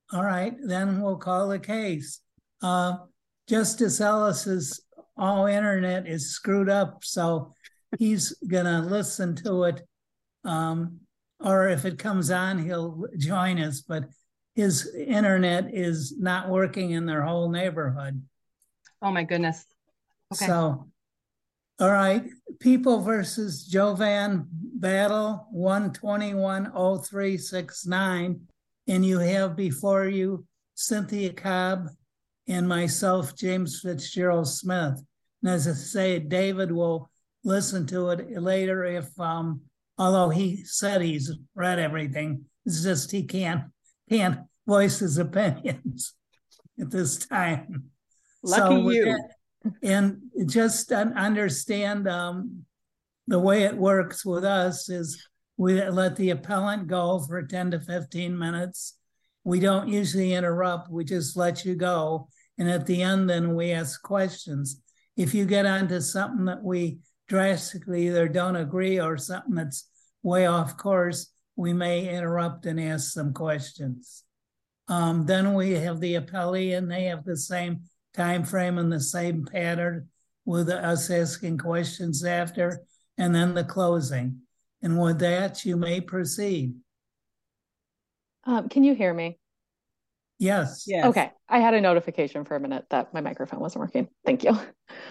All right, then we'll call the case. Uh, Justice Ellis's all internet is screwed up, so he's gonna listen to it. Um, or if it comes on, he'll join us, but his internet is not working in their whole neighborhood. Oh my goodness. Okay. So, all right, People versus Jovan Battle 1210369. And you have before you Cynthia Cobb and myself, James Fitzgerald Smith. And as I say, David will listen to it later although he said he's read everything, it's just he can't voice his opinions at this time. Lucky So with you. that, and just understand the way it works with us is we let the appellant go for 10 to 15 minutes. We don't usually interrupt, we just let you go. And at the end, then we ask questions. If you get onto something that we drastically either don't agree or something that's way off course, we may interrupt and ask some questions. Then we have the appellee, and they have the same time frame and the same pattern with us asking questions after, and then the closing. And with that, you may proceed. Can you hear me? Yes. Yes. Okay. I had a notification for a minute that my microphone wasn't working. Thank you.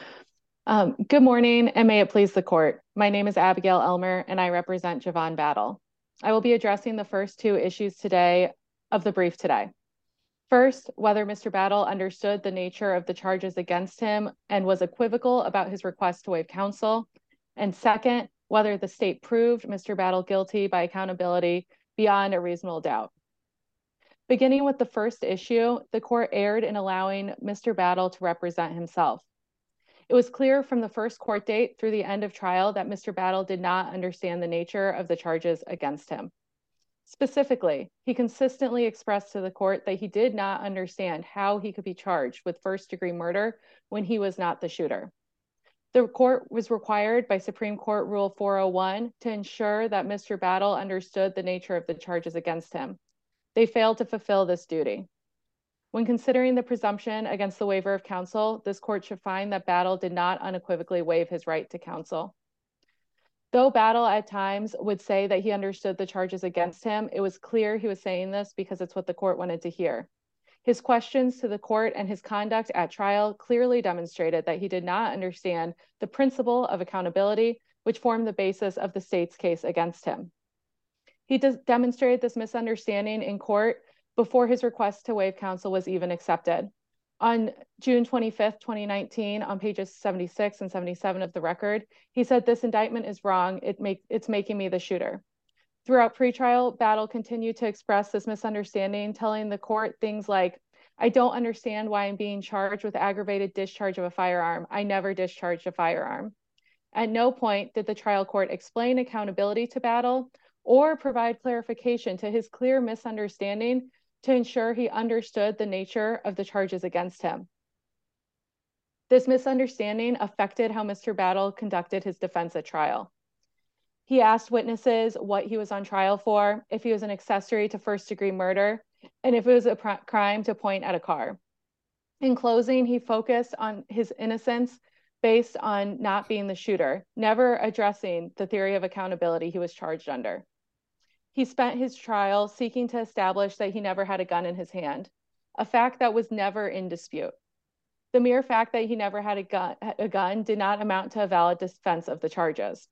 Good morning, and may it please the court. My name is Abigail Elmer, and I represent Jovan Battle. I will be addressing the first two issues today of the brief today. First, whether Mr. Battle understood the nature of the charges against him and was equivocal about his request to waive counsel. And second, whether the state proved Mr. Battle guilty by accountability beyond a reasonable doubt. Beginning with the first issue, the court erred in allowing Mr. Battle to represent himself. It was clear from the first court date through the end of trial that Mr. Battle did not understand the nature of the charges against him. Specifically, he consistently expressed to the court that he did not understand how he could be charged with first-degree murder when he was not the shooter. The court was required by Supreme Court Rule 401 to ensure that Mr. Battle understood the nature of the charges against him. They failed to fulfill this duty. When considering the presumption against the waiver of counsel, this court should find that Battle did not unequivocally waive his right to counsel. Though Battle at times would say that he understood the charges against him, it was clear he was saying this because it's what the court wanted to hear. His questions to the court and his conduct at trial clearly demonstrated that he did not understand the principle of accountability, which formed the basis of the state's case against him. He demonstrated this misunderstanding in court before his request to waive counsel was even accepted. On June 25th, 2019, on pages 76 and 77 of the record, he said, "This indictment is wrong. It's making me the shooter." Throughout pretrial, Battle continued to express this misunderstanding, telling the court things like, "I don't understand why I'm being charged with aggravated discharge of a firearm. I never discharged a firearm." At no point did the trial court explain accountability to Battle or provide clarification to his clear misunderstanding to ensure he understood the nature of the charges against him. This misunderstanding affected how Mr. Battle conducted his defense at trial. He asked witnesses what he was on trial for, if he was an accessory to first-degree murder, and if it was a crime to point at a car. In closing, he focused on his innocence based on not being the shooter, never addressing the theory of accountability he was charged under. He spent his trial seeking to establish that he never had a gun in his hand, a fact that was never in dispute. The mere fact that he never had a gun did not amount to a valid defense of the charges.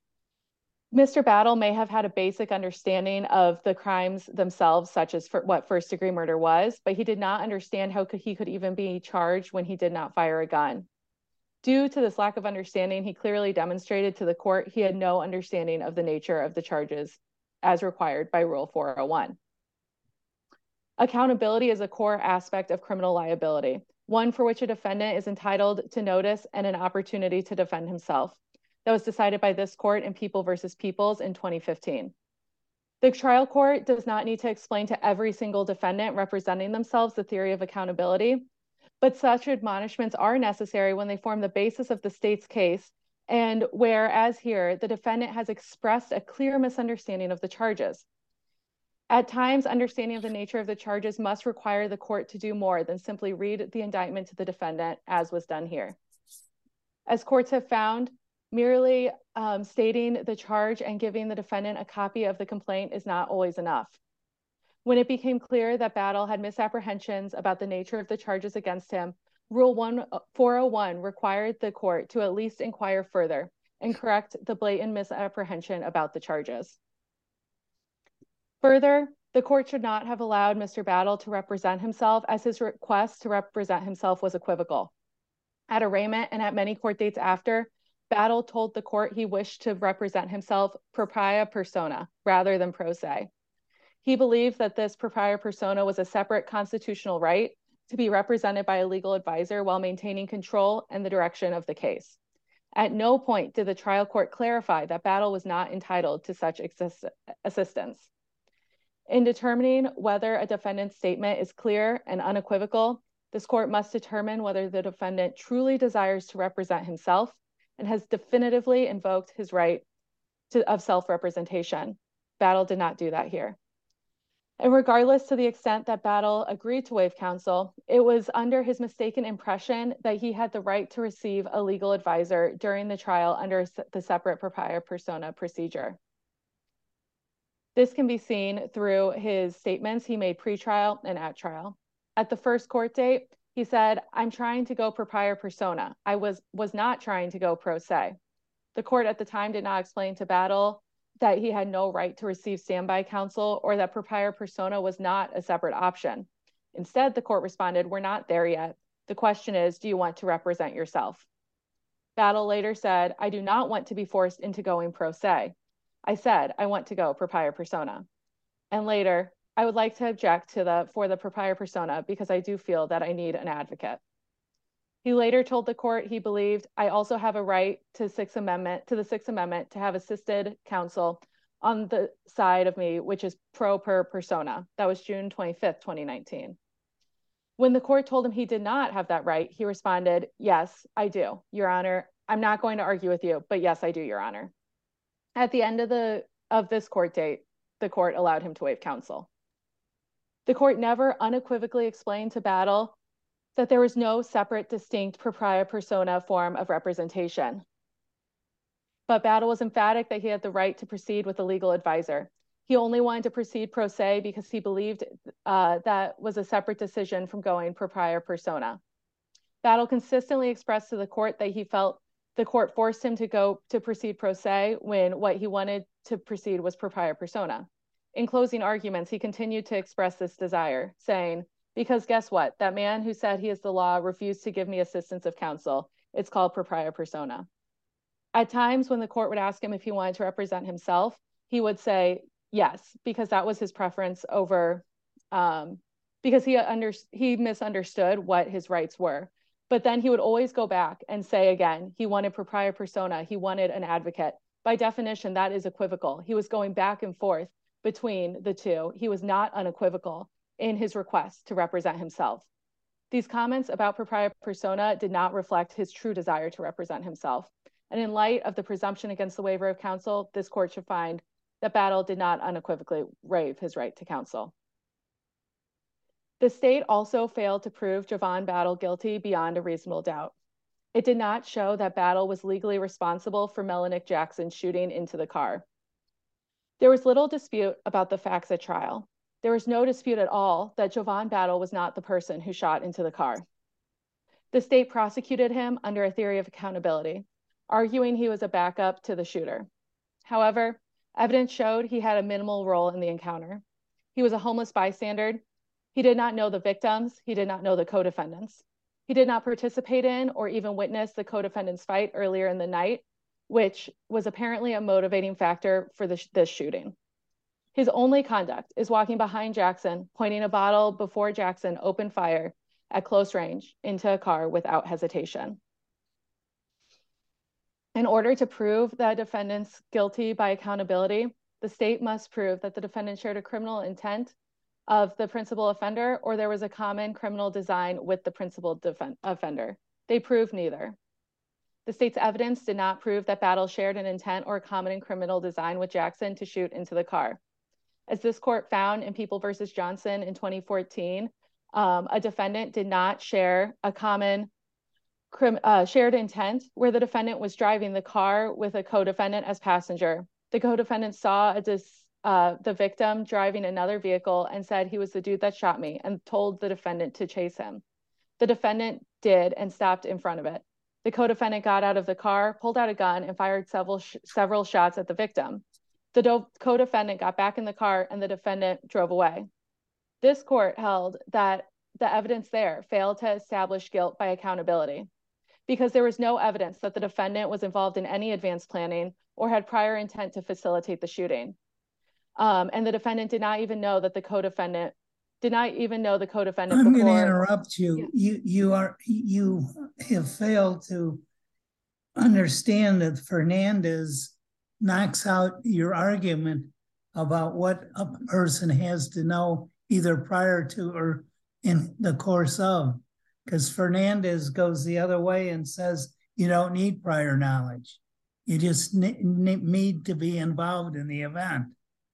Mr. Battle may have had a basic understanding of the crimes themselves, such as what first-degree murder was, but he did not understand how he could even be charged when he did not fire a gun. Due to this lack of understanding, he clearly demonstrated to the court he had no understanding of the nature of the charges as required by Rule 401. Accountability is a core aspect of criminal liability, one for which a defendant is entitled to notice and an opportunity to defend himself. That was decided by this court in People versus Peoples in 2015. The trial court does not need to explain to every single defendant representing themselves the theory of accountability, but such admonishments are necessary when they form the basis of the state's case and where, as here, the defendant has expressed a clear misunderstanding of the charges. At times, understanding of the nature of the charges must require the court to do more than simply read the indictment to the defendant, as was done here. As courts have found, merely stating the charge and giving the defendant a copy of the complaint is not always enough. When it became clear that Battle had misapprehensions about the nature of the charges against him, Rule 401 required the court to at least inquire further and correct the blatant misapprehension about the charges. Further, the court should not have allowed Mr. Battle to represent himself, as his request to represent himself was equivocal. At arraignment and at many court dates after, Battle told the court he wished to represent himself propria persona rather than pro se. He believed that this propria persona was a separate constitutional right to be represented by a legal advisor while maintaining control and the direction of the case. At no point did the trial court clarify that Battle was not entitled to such assistance. In determining whether a defendant's statement is clear and unequivocal, this court must determine whether the defendant truly desires to represent himself and has definitively invoked his right of self-representation. Battle did not do that here. And regardless to the extent that Battle agreed to waive counsel, it was under his mistaken impression that he had the right to receive a legal advisor during the trial under the separate propria persona procedure. This can be seen through his statements he made pre-trial and at trial. At the first court date, he said, "I'm trying to go propria persona. I was not trying to go pro se." The court at the time did not explain to Battle that he had no right to receive standby counsel or that propria persona was not a separate option. Instead, the court responded, "We're not there yet. The question is, do you want to represent yourself?" Battle later said, "I do not want to be forced into going pro se. I said, I want to go propria persona." And later, "I would like to object to for the propria persona because I do feel that I need an advocate." He later told the court he believed, "I also have a right to the Sixth Amendment to have assisted counsel on the side of me, which is pro per persona." That was June 25th, 2019. When the court told him he did not have that right, he responded, "Yes, I do, Your Honor. I'm not going to argue with you, but yes, I do, Your Honor." At the end of this court date, the court allowed him to waive counsel. The court never unequivocally explained to Battle that there was no separate, distinct propria persona form of representation. But Battle was emphatic that he had the right to proceed with a legal advisor. He only wanted to proceed pro se because he believed that was a separate decision from going propria persona. Battle consistently expressed to the court that he felt the court forced him to proceed pro se when what he wanted to proceed was propria persona. In closing arguments, he continued to express this desire, saying, "Because guess what? That man who said he is the law refused to give me assistance of counsel. It's called propria persona." At times when the court would ask him if he wanted to represent himself, he would say yes, because that was his preference over, because he misunderstood what his rights were. But then he would always go back and say again, he wanted propria persona, he wanted an advocate. By definition, that is equivocal. He was going back and forth between the two. He was not unequivocal in his request to represent himself. These comments about propria persona did not reflect his true desire to represent himself. And in light of the presumption against the waiver of counsel, this court should find that Battle did not unequivocally waive his right to counsel. The state also failed to prove Javon Battle guilty beyond a reasonable doubt. It did not show that Battle was legally responsible for Melanick Jackson shooting into the car. There was little dispute about the facts at trial. There was no dispute at all that Javon Battle was not the person who shot into the car. The state prosecuted him under a theory of accountability, arguing he was a backup to the shooter. However, evidence showed he had a minimal role in the encounter. He was a homeless bystander. He did not know the victims. He did not know the co-defendants. He did not participate in or even witness the co-defendants' fight earlier in the night, which was apparently a motivating factor for this shooting. His only conduct is walking behind Jackson, pointing a bottle before Jackson opened fire at close range into a car without hesitation. In order to prove that defendant's guilty by accountability, the state must prove that the defendant shared a criminal intent of the principal offender or there was a common criminal design with the principal offender. They proved neither. The state's evidence did not prove that Battle shared an intent or a common criminal design with Jackson to shoot into the car. As this court found in People versus Johnson in 2014, a defendant did not share a common shared intent where the defendant was driving the car with a co-defendant as passenger. The co-defendant saw the victim driving another vehicle and said he was the dude that shot me and told the defendant to chase him. The defendant did and stopped in front of it. The co-defendant got out of the car, pulled out a gun, and fired several shots at the victim. The co-defendant got back in the car and the defendant drove away. This court held that the evidence there failed to establish guilt by accountability because there was no evidence that the defendant was involved in any advanced planning or had prior intent to facilitate the shooting. And the defendant did not even know that the co-defendant I'm going to interrupt you. Yeah. You have failed to understand that Fernandez knocks out your argument about what a person has to know either prior to or in the course of, because Fernandez goes the other way and says you don't need prior knowledge. You just need to be involved in the event.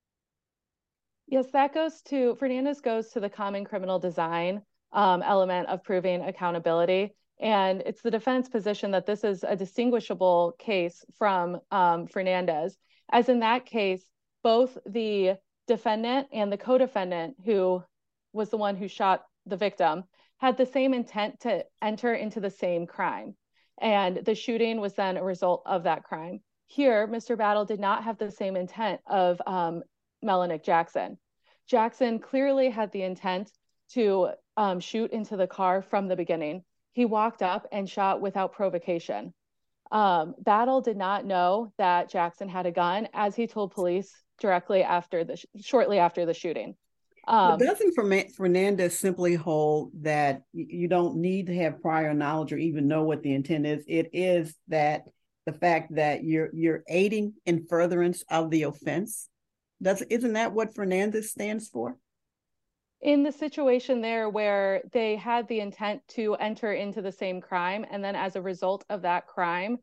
Yes, Fernandez goes to the common criminal design element of proving accountability. And it's the defense position that this is a distinguishable case from Fernandez. As in that case, both the defendant and the co-defendant, who was the one who shot the victim, had the same intent to enter into the same crime. And the shooting was then a result of that crime. Here, Mr. Battle did not have the same intent of Melanick Jackson. Jackson clearly had the intent to shoot into the car from the beginning. He walked up and shot without provocation. Battle did not know that Jackson had a gun, as he told police shortly after the shooting. But doesn't Fernandez simply hold that you don't need to have prior knowledge or even know what the intent is? It is that the fact that you're aiding in furtherance of the offense. Isn't that what Fernandez stands for? In the situation there where they had the intent to enter into the same crime, and then as a result of that crime,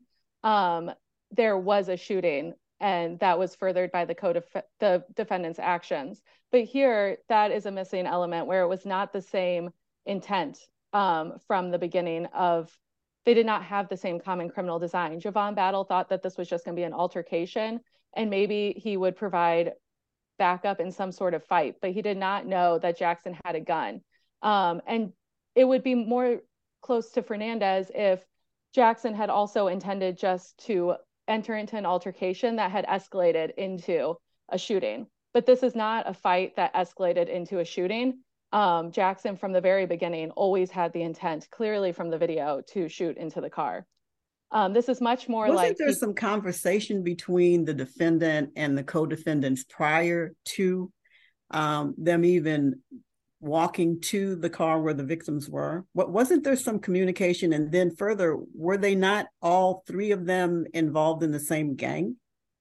there was a shooting, and that was furthered by the defendant's actions. But here, that is a missing element where it was not the same intent from the beginning of, they did not have the same common criminal design. Javon Battle thought that this was just going to be an altercation, and maybe he would provide backup in some sort of fight, but he did not know that Jackson had a gun. And it would be more close to Fernandez if Jackson had also intended just to enter into an altercation that had escalated into a shooting. But this is not a fight that escalated into a shooting. Jackson, from the very beginning, always had the intent, clearly from the video, to shoot into the car. This is much more Wasn't there some conversation between the defendant and the co-defendants prior to them even walking to the car where the victims were? Wasn't there some communication? And then further, were they not all three of them involved in the same gang?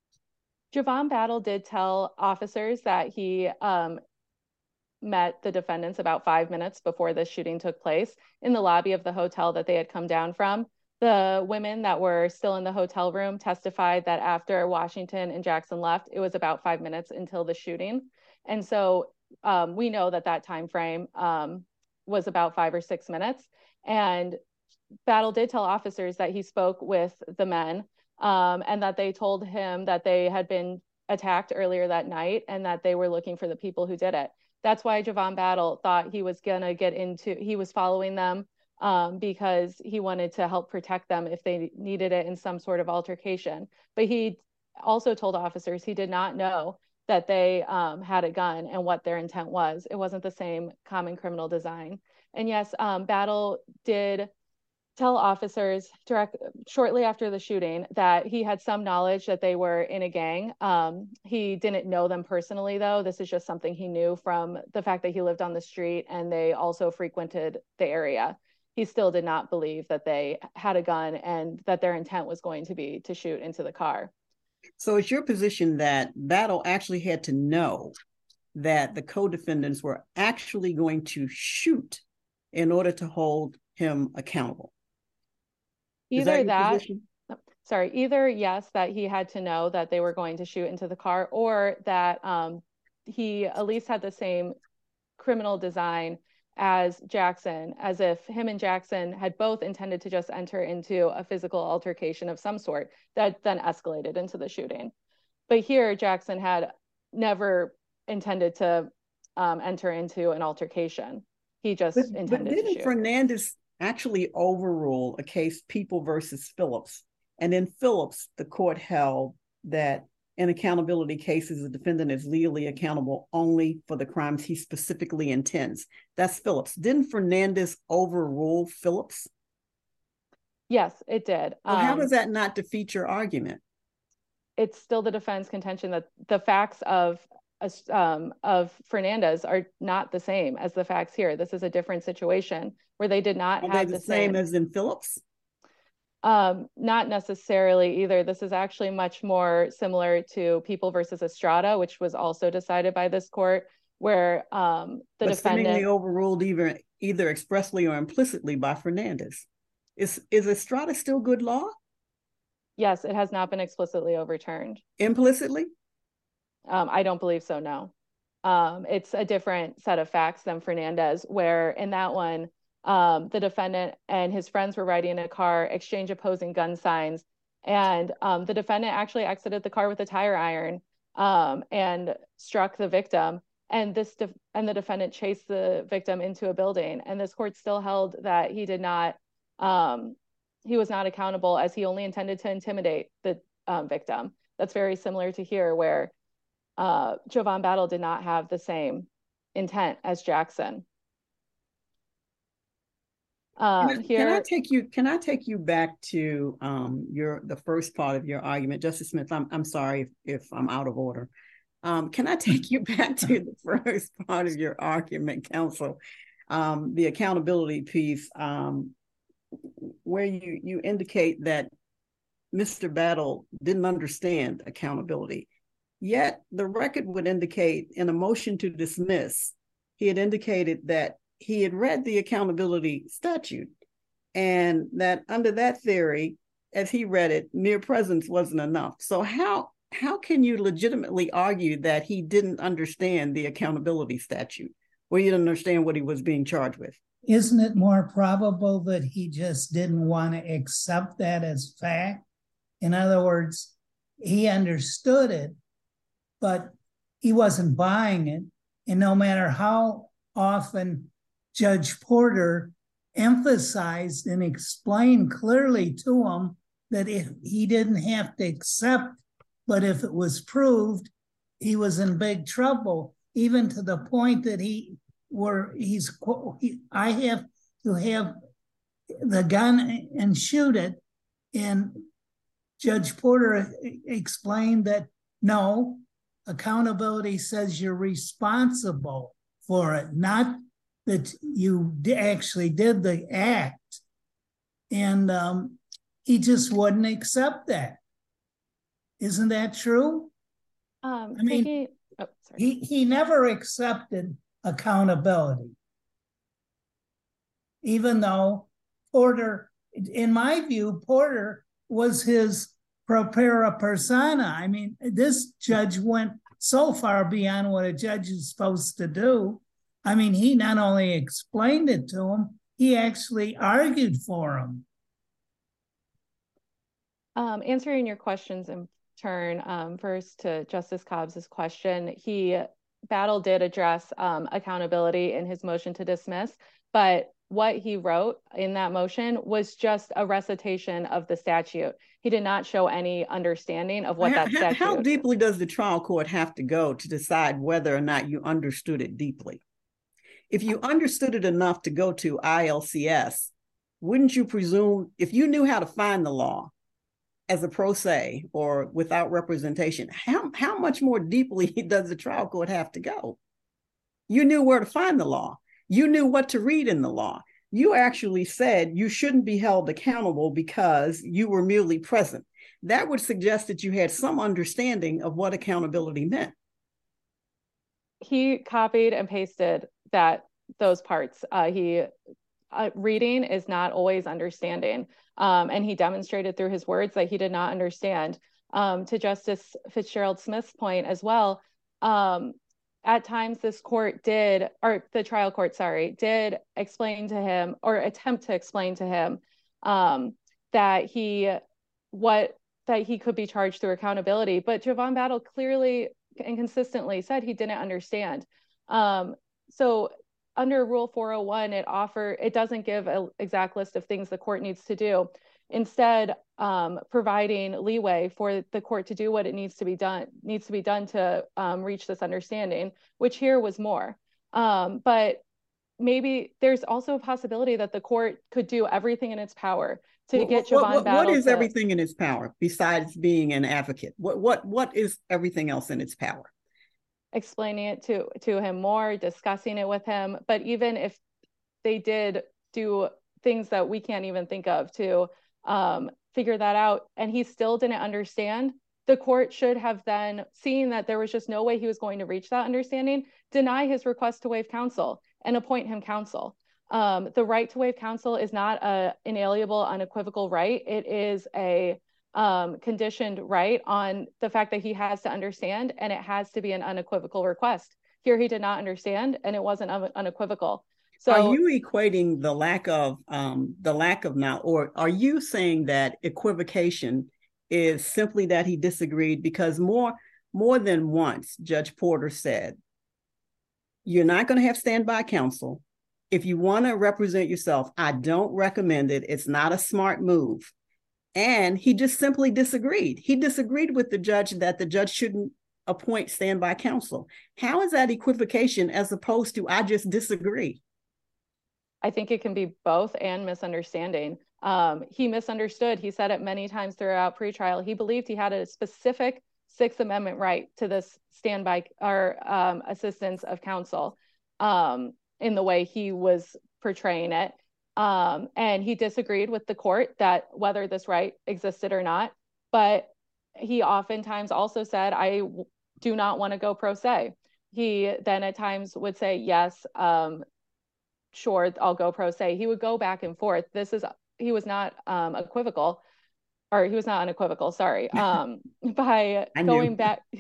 Javon Battle did tell officers that he met the defendants about 5 minutes before the shooting took place in the lobby of the hotel that they had come down from. The women that were still in the hotel room testified that after Washington and Jackson left, it was about 5 minutes until the shooting. And so we know that time frame was about 5 or 6 minutes. And Battle did tell officers that he spoke with the men and that they told him that they had been attacked earlier that night and that they were looking for the people who did it. That's why Javon Battle thought he was going to he was following them because he wanted to help protect them if they needed it in some sort of altercation. But he also told officers he did not know that they had a gun and what their intent was. It wasn't the same common criminal design. And yes, Battle did tell officers shortly after the shooting that he had some knowledge that they were in a gang. He didn't know them personally, though. This is just something he knew from the fact that he lived on the street and they also frequented the area. He still did not believe that they had a gun and that their intent was going to be to shoot into the car. So it's your position that Battle actually had to know that the co-defendants were actually going to shoot in order to hold him accountable? Either yes, that he had to know that they were going to shoot into the car, or that he at least had the same criminal design as Jackson, as if him and Jackson had both intended to just enter into a physical altercation of some sort that then escalated into the shooting. But here, Jackson had never intended to enter into an altercation. He just intended to shoot. Fernandez actually overrule a case, People versus Phillips? And in Phillips, the court held that in accountability cases, the defendant is legally accountable only for the crimes he specifically intends. That's Phillips. Didn't Fernandez overrule Phillips? Yes, it did. Well, how does that not defeat your argument? It's still the defense contention that the facts of Fernandez are not the same as the facts here. This is a different situation where they did not have the same as in Phillips. Not necessarily either. This is actually much more similar to People versus Estrada, which was also decided by this court, where the defendant overruled either expressly or implicitly by Fernandez. Is Estrada still good law? Yes, it has not been explicitly overturned. Implicitly? I don't believe so, no. It's a different set of facts than Fernandez, where in that one, the defendant and his friends were riding in a car, exchange opposing gun signs, and the defendant actually exited the car with a tire iron and struck the victim. And the defendant chased the victim into a building. And this court still held that he did not, he was not accountable, as he only intended to intimidate the victim. That's very similar to here, where Jovan Battle did not have the same intent as Jackson. Can I take you back to the first part of your argument, Justice Smith? I'm sorry if I'm out of order. Can I take you back to the first part of your argument, counsel? The accountability piece, where you indicate that Mr. Battle didn't understand accountability. Yet the record would indicate in a motion to dismiss, he had indicated that he had read the accountability statute, and that under that theory, as he read it, mere presence wasn't enough. So how can you legitimately argue that he didn't understand the accountability statute, or he didn't understand what he was being charged with? Isn't it more probable that he just didn't want to accept that as fact? In other words, he understood it, but he wasn't buying it. And no matter how often Judge Porter emphasized and explained clearly to him that if he didn't have to accept, but if it was proved, he was in big trouble, even to the point that I have to have the gun and shoot it. And Judge Porter explained that no, accountability says you're responsible for it, not that you actually did the act. And he just wouldn't accept that. Isn't that true? He never accepted accountability, even though Porter, in my view, Porter was his propera persona. I mean, this judge went so far beyond what a judge is supposed to do. I mean, he not only explained it to him, he actually argued for him. Answering your questions in turn, first to Justice Cobbs's question, Battle did address accountability in his motion to dismiss, but what he wrote in that motion was just a recitation of the statute. He did not show any understanding of what that statute. How deeply does the trial court have to go to decide whether or not you understood it deeply? If you understood it enough to go to ILCS, wouldn't you presume, if you knew how to find the law as a pro se or without representation, how much more deeply does the trial court have to go? You knew where to find the law. You knew what to read in the law. You actually said you shouldn't be held accountable because you were merely present. That would suggest that you had some understanding of what accountability meant. He copied and pasted those parts. Reading is not always understanding. And he demonstrated through his words that he did not understand. To Justice Fitzgerald Smith's point as well, at times this court did, or the trial court, sorry, did explain to him or attempt to explain to him that he could be charged through accountability. But Javon Battle clearly and consistently said he didn't understand. So under Rule 401, it doesn't give an exact list of things the court needs to do. Instead, providing leeway for the court to do what it needs to be done to reach this understanding, which here was more. But maybe there's also a possibility that the court could do everything in its power to get Javon Battle. What is everything in its power besides being an advocate? What is everything else in its power? Explaining it to him more, discussing it with him. But even if they did do things that we can't even think of to figure that out, and he still didn't understand, the court should have then, seen that there was just no way he was going to reach that understanding, deny his request to waive counsel and appoint him counsel. The right to waive counsel is not an inalienable, unequivocal right. It is a conditioned right on the fact that he has to understand, and it has to be an unequivocal request. Here he did not understand, and it wasn't unequivocal. So are you equating the lack of now, or are you saying that equivocation is simply that he disagreed? Because more than once, Judge Porter said, you're not going to have standby counsel. If you want to represent yourself, I don't recommend it. It's not a smart move. And he just simply disagreed. He disagreed with the judge that the judge shouldn't appoint standby counsel. How is that equivocation as opposed to I just disagree? I think it can be both and misunderstanding. He misunderstood. He said it many times throughout pretrial. He believed he had a specific Sixth Amendment right to this standby or assistance of counsel in the way he was portraying it. And he disagreed with the court that whether this right existed or not. But he oftentimes also said, I do not want to go pro se. He then at times would say, yes, sure, I'll go pro se. He would go back and forth. He was not equivocal, or he was not unequivocal, sorry. By going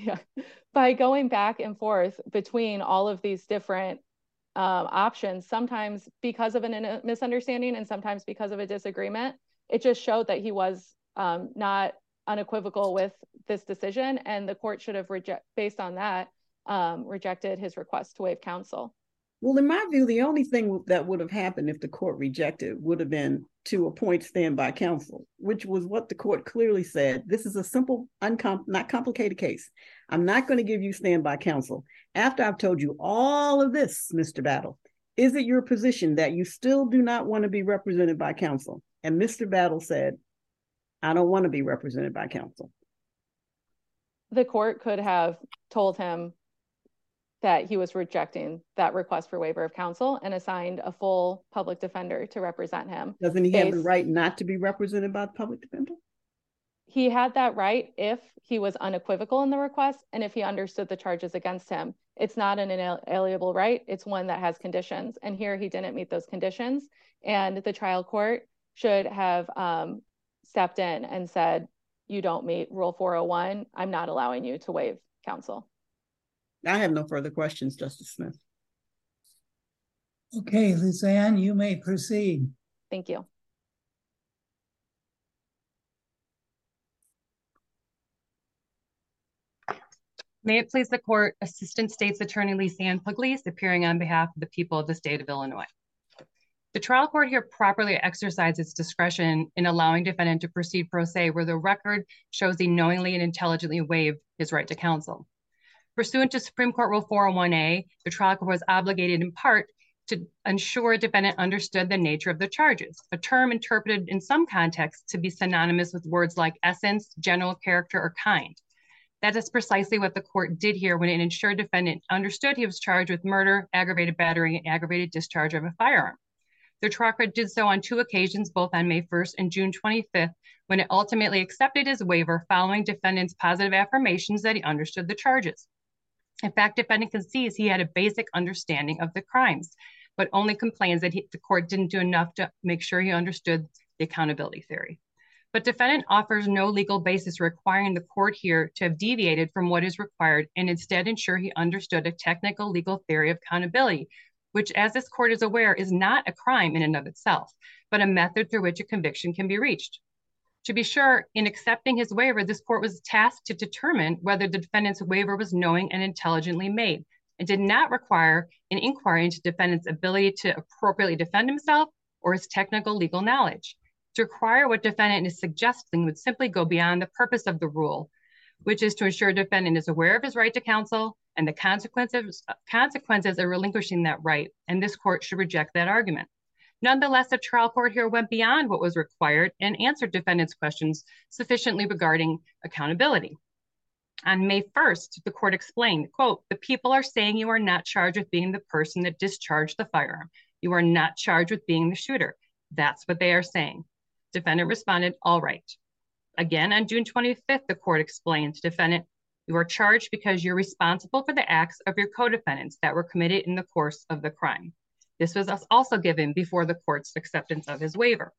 back and forth between all of these different options, sometimes because of a misunderstanding and sometimes because of a disagreement, it just showed that he was not unequivocal with this decision, and the court should have based on that rejected his request to waive counsel. Well, in my view, the only thing that would have happened if the court rejected would have been to appoint standby counsel, which was what the court clearly said. This is a simple, not complicated case. I'm not going to give you standby counsel. After I've told you all of this, Mr. Battle, is it your position that you still do not want to be represented by counsel? And Mr. Battle said, I don't want to be represented by counsel. The court could have told him that he was rejecting that request for waiver of counsel and assigned a full public defender to represent him. Doesn't he have the right not to be represented by the public defender? He had that right if he was unequivocal in the request and if he understood the charges against him. It's not an inalienable right. It's one that has conditions. And here he didn't meet those conditions. And the trial court should have stepped in and said, you don't meet Rule 401. I'm not allowing you to waive counsel. I have no further questions, Justice Smith. Okay, Lizanne, you may proceed. Thank you. May it please the court, Assistant State's Attorney Lizanne Pugliese, appearing on behalf of the people of the state of Illinois. The trial court here properly exercised its discretion in allowing defendant to proceed pro se where the record shows he knowingly and intelligently waived his right to counsel. Pursuant to Supreme Court Rule 401A, the trial court was obligated in part to ensure a defendant understood the nature of the charges, a term interpreted in some contexts to be synonymous with words like essence, general character, or kind. That is precisely what the court did here when it ensured defendant understood he was charged with murder, aggravated battery, and aggravated discharge of a firearm. The trial court did so on 2 occasions, both on May 1st and June 25th, when it ultimately accepted his waiver following defendant's positive affirmations that he understood the charges. In fact, defendant concedes he had a basic understanding of the crimes, but only complains that the court didn't do enough to make sure he understood the accountability theory. But defendant offers no legal basis requiring the court here to have deviated from what is required and instead ensure he understood a technical legal theory of accountability, which, as this court is aware, is not a crime in and of itself, but a method through which a conviction can be reached. To be sure, in accepting his waiver, this court was tasked to determine whether the defendant's waiver was knowing and intelligently made, and did not require an inquiry into defendant's ability to appropriately defend himself or his technical legal knowledge. To require what defendant is suggesting would simply go beyond the purpose of the rule, which is to ensure defendant is aware of his right to counsel and the consequences of relinquishing that right, and this court should reject that argument. Nonetheless, the trial court here went beyond what was required and answered defendant's questions sufficiently regarding accountability. On May 1st, the court explained, quote, "The people are saying you are not charged with being the person that discharged the firearm. You are not charged with being the shooter. That's what they are saying." Defendant responded, "All right." Again, on June 25th, the court explained to defendant, "You are charged because you're responsible for the acts of your co-defendants that were committed in the course of the crime." This was also given before the court's acceptance of his waiver.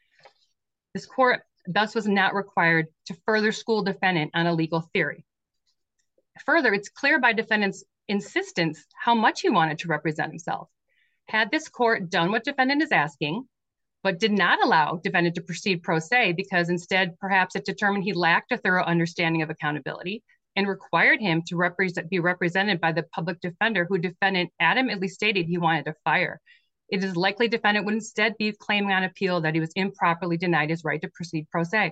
This court thus was not required to further school defendant on a legal theory. Further, it's clear by defendant's insistence how much he wanted to represent himself. Had this court done what defendant is asking, but did not allow defendant to proceed pro se because instead perhaps it determined he lacked a thorough understanding of accountability and required him to be represented by the public defender who defendant adamantly stated he wanted to fire, it is likely defendant would instead be claiming on appeal that he was improperly denied his right to proceed pro se.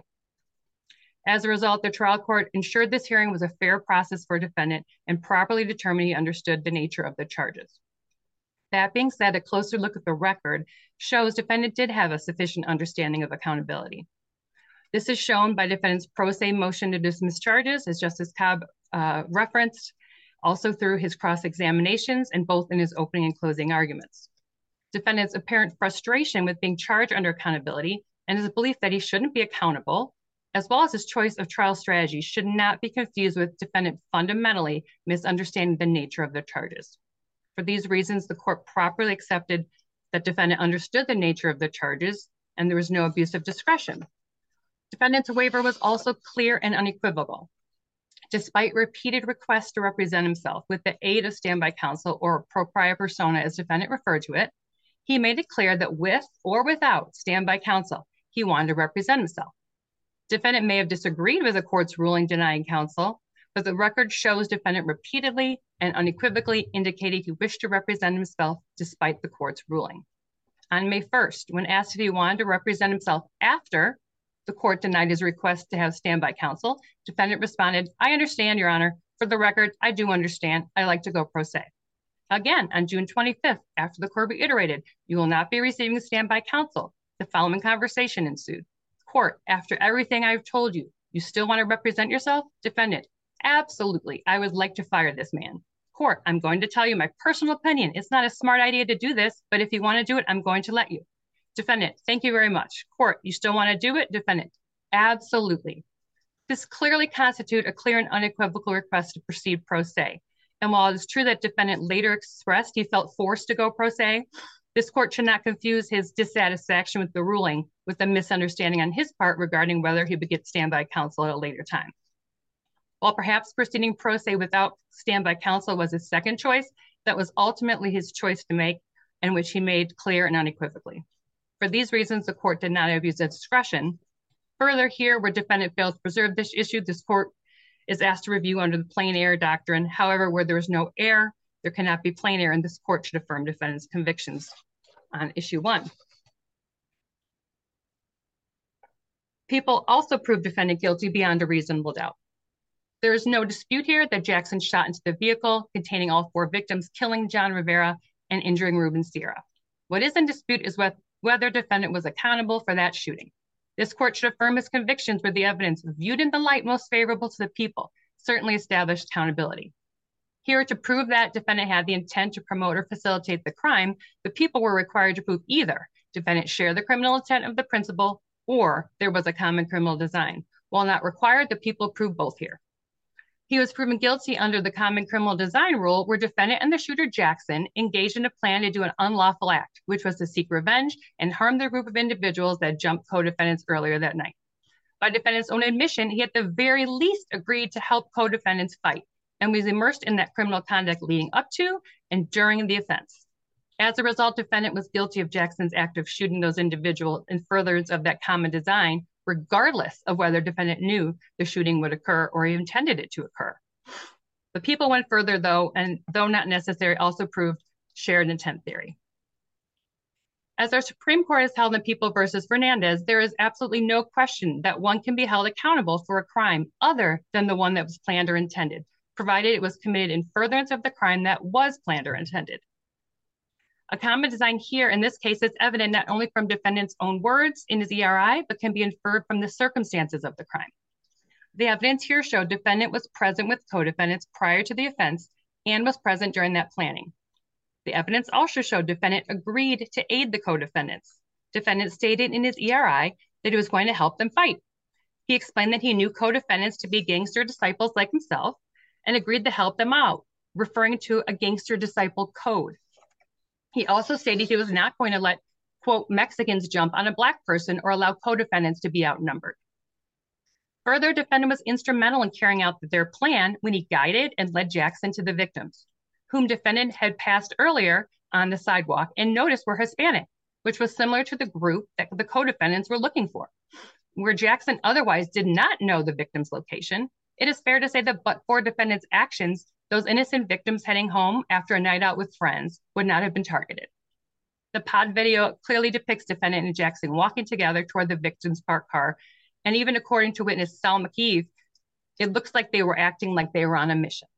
As a result, the trial court ensured this hearing was a fair process for defendant and properly determined he understood the nature of the charges. That being said, a closer look at the record shows defendant did have a sufficient understanding of accountability. This is shown by defendant's pro se motion to dismiss charges, as Justice Cobb referenced, also through his cross-examinations and both in his opening and closing arguments. Defendant's apparent frustration with being charged under accountability and his belief that he shouldn't be accountable, as well as his choice of trial strategy, should not be confused with defendant fundamentally misunderstanding the nature of the charges. For these reasons, the court properly accepted that defendant understood the nature of the charges and there was no abuse of discretion. Defendant's waiver was also clear and unequivocal. Despite repeated requests to represent himself with the aid of standby counsel or propria persona as defendant referred to it, he made it clear that with or without standby counsel, he wanted to represent himself. Defendant may have disagreed with the court's ruling denying counsel, but the record shows defendant repeatedly and unequivocally indicated he wished to represent himself despite the court's ruling. On May 1st, when asked if he wanted to represent himself after the court denied his request to have standby counsel, defendant responded, "I understand, Your Honor. For the record, I do understand. I like to go pro se." Again, on June 25th, after the court reiterated, "You will not be receiving standby counsel," the following conversation ensued. "Court, after everything I've told you, you still want to represent yourself?" Defendant, "Absolutely. I would like to fire this man." Court, "I'm going to tell you my personal opinion. It's not a smart idea to do this, but if you want to do it, I'm going to let you." Defendant, "Thank you very much." Court, "You still want to do it?" Defendant, "Absolutely." This clearly constitutes a clear and unequivocal request to proceed pro se. And while it is true that defendant later expressed he felt forced to go pro se, this court should not confuse his dissatisfaction with the ruling with a misunderstanding on his part regarding whether he would get standby counsel at a later time. While perhaps proceeding pro se without standby counsel was his second choice, that was ultimately his choice to make, and which he made clear and unequivocally. For these reasons, the court did not abuse its discretion. Further, here where defendant failed to preserve this issue, this court is asked to review under the plain error doctrine. However, where there is no error, there cannot be plain error, and this court should affirm defendant's convictions on issue 1. People also proved defendant guilty beyond a reasonable doubt. There is no dispute here that Jackson shot into the vehicle containing all 4 victims, killing John Rivera and injuring Ruben Sierra. What is in dispute is whether defendant was accountable for that shooting. This court should affirm his convictions where the evidence, viewed in the light most favorable to the people, certainly established accountability. Here, to prove that defendant had the intent to promote or facilitate the crime, the people were required to prove either defendant shared the criminal intent of the principal or there was a common criminal design. While not required, the people proved both here. He was proven guilty under the common criminal design rule where defendant and the shooter Jackson engaged in a plan to do an unlawful act, which was to seek revenge and harm the group of individuals that jumped co-defendants earlier that night. By defendant's own admission, he at the very least agreed to help co-defendants fight and was immersed in that criminal conduct leading up to and during the offense. As a result, defendant was guilty of Jackson's act of shooting those individuals in furtherance of that common design, regardless of whether defendant knew the shooting would occur or intended it to occur. The people went further, though, and though not necessary, also proved shared intent theory. As our Supreme Court has held in People versus Fernandez, there is absolutely no question that one can be held accountable for a crime other than the one that was planned or intended, provided it was committed in furtherance of the crime that was planned or intended. A common design here, in this case, is evident not only from defendant's own words in his ERI, but can be inferred from the circumstances of the crime. The evidence here showed defendant was present with co-defendants prior to the offense and was present during that planning. The evidence also showed defendant agreed to aid the co-defendants. Defendant stated in his ERI that he was going to help them fight. He explained that he knew co-defendants to be gangster disciples like himself and agreed to help them out, referring to a gangster disciple code. He also stated he was not going to let, quote, Mexicans jump on a Black person or allow co-defendants to be outnumbered. Further, defendant was instrumental in carrying out their plan when he guided and led Jackson to the victims, whom defendant had passed earlier on the sidewalk and noticed were Hispanic, which was similar to the group that the co-defendants were looking for. Where Jackson otherwise did not know the victim's location, it is fair to say that but for defendant's actions, those innocent victims heading home after a night out with friends would not have been targeted. The pod video clearly depicts defendant and Jackson walking together toward the victim's parked car, and even according to witness Sal McKeeve, it looks like they were acting like they were on a mission.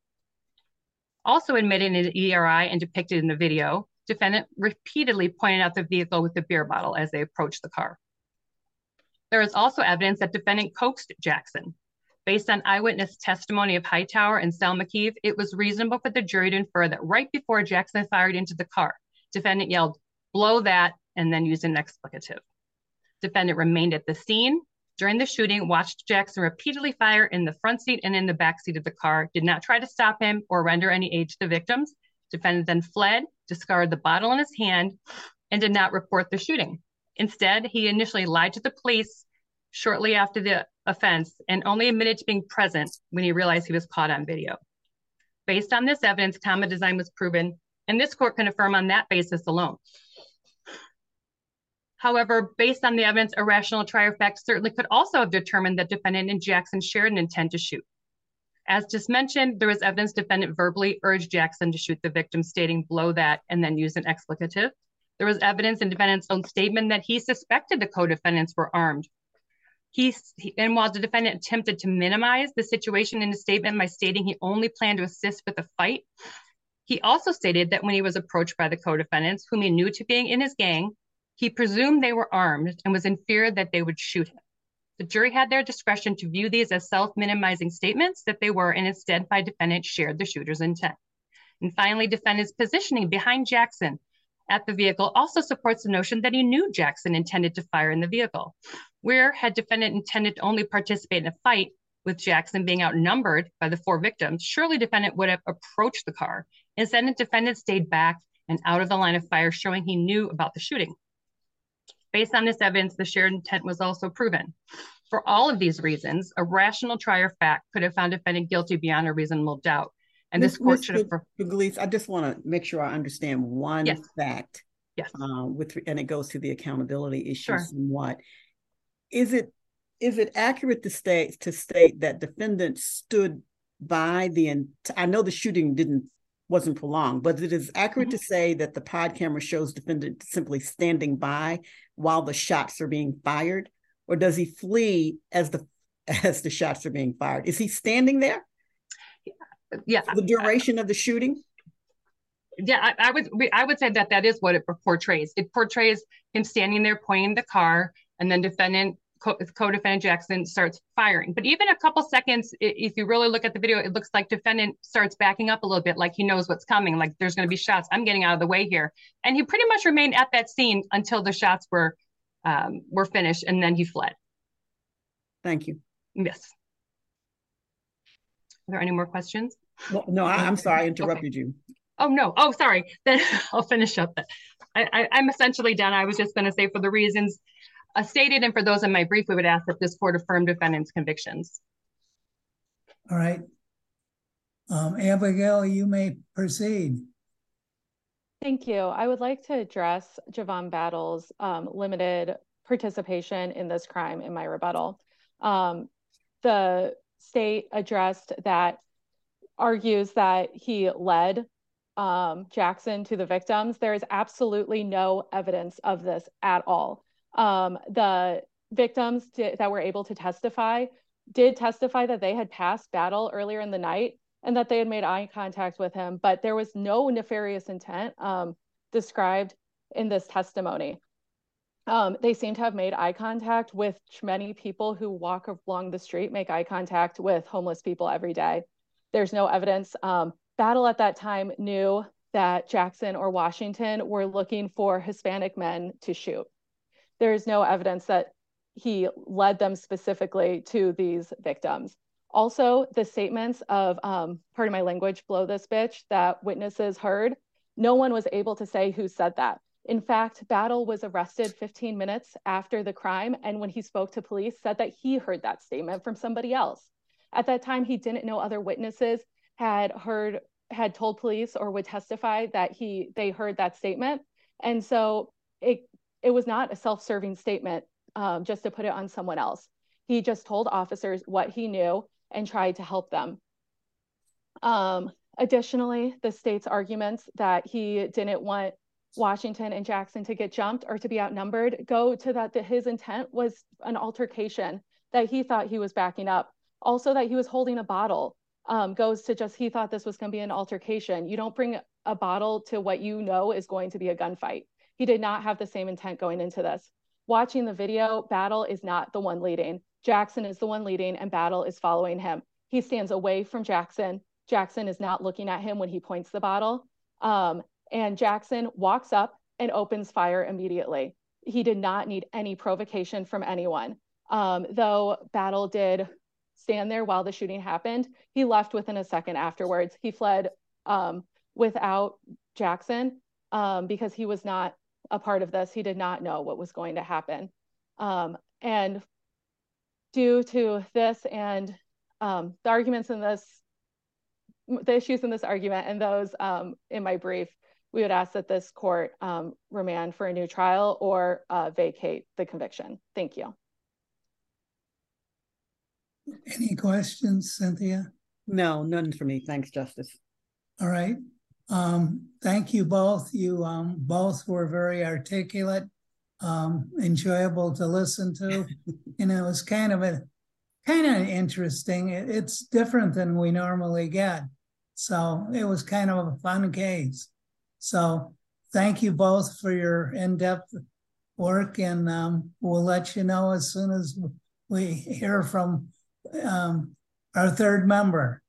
Also admitted in the ERI and depicted in the video, defendant repeatedly pointed out the vehicle with the beer bottle as they approached the car. There is also evidence that defendant coaxed Jackson. Based on eyewitness testimony of Hightower and Sal McKeeve, it was reasonable for the jury to infer that right before Jackson fired into the car, defendant yelled, "Blow that," and then used an expletive. Defendant remained at the scene during the shooting, watched Jackson repeatedly fire in the front seat and in the back seat of the car, did not try to stop him or render any aid to the victims. Defendant then fled, discarded the bottle in his hand, and did not report the shooting. Instead, he initially lied to the police shortly after the offense and only admitted to being present when he realized he was caught on video. Based on this evidence, common design was proven, and this court can affirm on that basis alone. However, based on the evidence, a rational trier of fact certainly could also have determined that defendant and Jackson shared an intent to shoot. As just mentioned, there was evidence defendant verbally urged Jackson to shoot the victim, stating "blow that" and then use an expletive. There was evidence in defendant's own statement that he suspected the co-defendants were armed. And while the defendant attempted to minimize the situation in his statement by stating he only planned to assist with the fight, he also stated that when he was approached by the co-defendants, whom he knew to be in his gang, he presumed they were armed and was in fear that they would shoot him. The jury had their discretion to view these as self-minimizing statements that they were, and instead by defendant shared the shooter's intent. And finally, defendant's positioning behind Jackson at the vehicle also supports the notion that he knew Jackson intended to fire in the vehicle. Where had defendant intended to only participate in a fight with Jackson being outnumbered by the 4 victims, surely defendant would have approached the car. Instead, defendant stayed back and out of the line of fire, showing he knew about the shooting. Based on this evidence, the shared intent was also proven. For all of these reasons, a rational trier of fact could have found defendant guilty beyond a reasonable doubt. And this court should have... Pugliese, I just want to make sure I understand one fact. Yes. And it goes to the accountability issue Sure. somewhat. Is it accurate to state that defendant stood by I know the shooting wasn't prolonged, but it is accurate to say that the pod camera shows defendant simply standing by while the shots are being fired, or does he flee as the shots are being fired? Is he standing there? Yeah. For the duration of the shooting? Yeah, I would say that is what it portrays. It portrays him standing there pointing the car, and then co-defendant Jackson starts firing. But even a couple seconds, if you really look at the video, it looks like defendant starts backing up a little bit, like he knows what's coming, like there's going to be shots. I'm getting out of the way here. And he pretty much remained at that scene until the shots were finished, and then he fled. Thank you. Yes. Are there any more questions? No, I'm sorry, I interrupted you. Oh, no. Oh, sorry. Then I'll finish up. I'm essentially done. I was just going to say, for the reasons As stated, and for those in my brief, we would ask that this court affirm defendant's convictions. All right. Abigail, you may proceed. Thank you. I would like to address Javon Battle's limited participation in this crime in my rebuttal. The state addressed that, argues that he led Jackson to the victims. There is absolutely no evidence of this at all. The victims that were able to testify did testify that they had passed Battle earlier in the night and that they had made eye contact with him, but there was no nefarious intent described in this testimony. They seem to have made eye contact with many people who walk along the street, make eye contact with homeless people every day. There's no evidence. Battle at that time knew that Jackson or Washington were looking for Hispanic men to shoot. There is no evidence that he led them specifically to these victims. Also, the statements of, pardon my language, blow this bitch, that witnesses heard, no one was able to say who said that. In fact, Battle was arrested 15 minutes after the crime, and when he spoke to police, said that he heard that statement from somebody else. At that time, he didn't know other witnesses had told police or would testify that they heard that statement. And so it was not a self-serving statement just to put it on someone else. He just told officers what he knew and tried to help them. Additionally, the state's arguments that he didn't want Washington and Jackson to get jumped or to be outnumbered go to that his intent was an altercation, that he thought he was backing up. Also, that he was holding a bottle goes to just he thought this was going to be an altercation. You don't bring a bottle to what you know is going to be a gunfight. He did not have the same intent going into this. Watching the video, Battle is not the one leading. Jackson is the one leading and Battle is following him. He stands away from Jackson. Jackson is not looking at him when he points the bottle. And Jackson walks up and opens fire immediately. He did not need any provocation from anyone. Though Battle did stand there while the shooting happened, he left within a second afterwards. He fled without Jackson because he was not a part of this. He did not know what was going to happen. And due to this and the arguments in this, the issues in this argument and those in my brief, we would ask that this court remand for a new trial or vacate the conviction. Thank you. Any questions, Cynthia? No, none for me. Thanks, Justice. All right. Thank you both. You both were very articulate, enjoyable to listen to. And it was kind of interesting. It's different than we normally get. So it was kind of a fun case. So thank you both for your in-depth work, and we'll let you know as soon as we hear from our third member.